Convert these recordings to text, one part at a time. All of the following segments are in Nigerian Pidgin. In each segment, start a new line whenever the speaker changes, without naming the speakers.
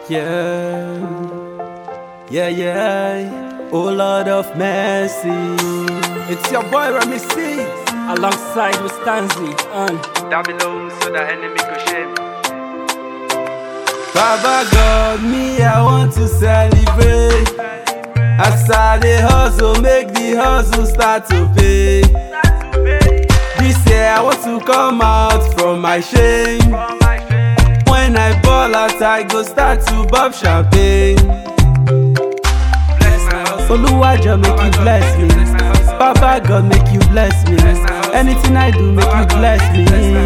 Yeah. Oh Lord of mercy. It's your boy Remy C.
Alongside with Stanzi on
Down below so the enemy could shame.
Baba God, me I want to celebrate. As I dey hustle, make the hustle start to pay. This year I want to come out from my shame. When I ball out, I go start to pop champagne. Oluwajo make you bless me. Baba God make you bless me. Anything I do make you bless me.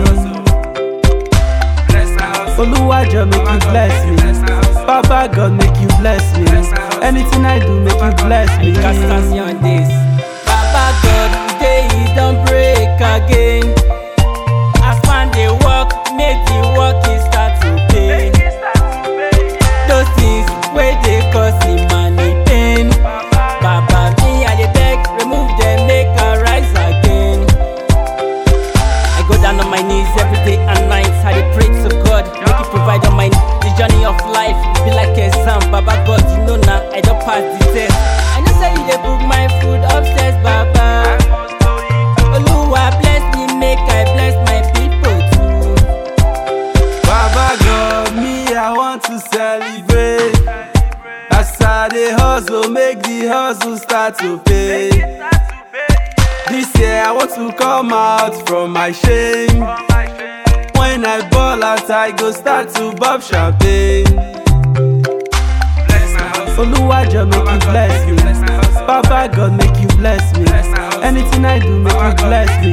Oluwajo make you bless me. Baba God make you bless me. Anything I do make you bless me.
Got Stanzi on this. Baba God, day he don't break again. As man dey work, make the work he start to pay. Those things where they cause him money pain. Baba me I dey beg, remove them, make I rise again. I go down on my knees every day and night. I dey pray to God, make He provide on my the journey of life. Be like exam, Baba God, you know now I don't pass the test. I know say you dey book my food upstairs, Baba. Oluwa bless me, make I bless my people too.
Baba God, me I want to celebrate. As I dey hustle, make the hustle start to pay. This year I want to come out from my shame. When I ball out, I go start to pop champagne. Oluwajo make you bless me. Baba God make you bless me. Anything I do make you bless me.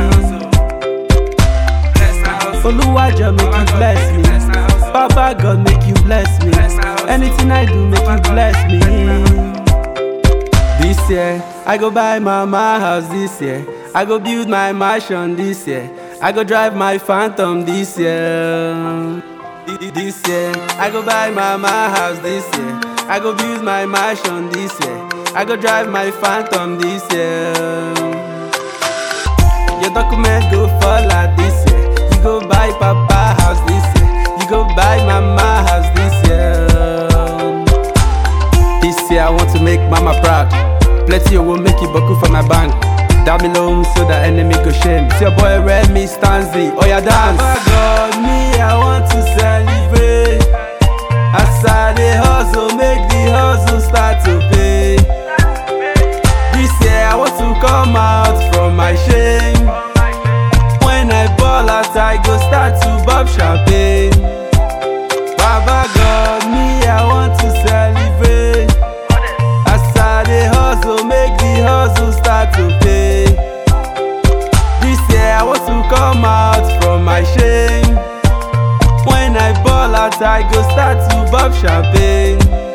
Oluwajo make you bless me. Baba God make you bless me. Anything I do make you bless me. This year I go buy mama house. This year I go build my mansion. This year I go drive my Phantom. This year I go buy mama house. This year I go build my mansion. This year I go drive my Phantom. This year your document go fall out this year. You go buy papa house this year. You go buy mama house this year. This year I want to make mama proud. Plenty will make it buckle for my bank. Down below so the enemy go shame. It's your boy Remy Stanzi. Oh yeah, dance. Baba God, me I want to celebrate. As I dey hustle, make the hustle start to pay. This year I want to come out from my shame. When I ball out, I go start to pop champagne. Baba God, me I want to celebrate. As I dey hustle, make the hustle start to pay. This year I want to come out from my shame. When I ball out, I go start to pop champagne.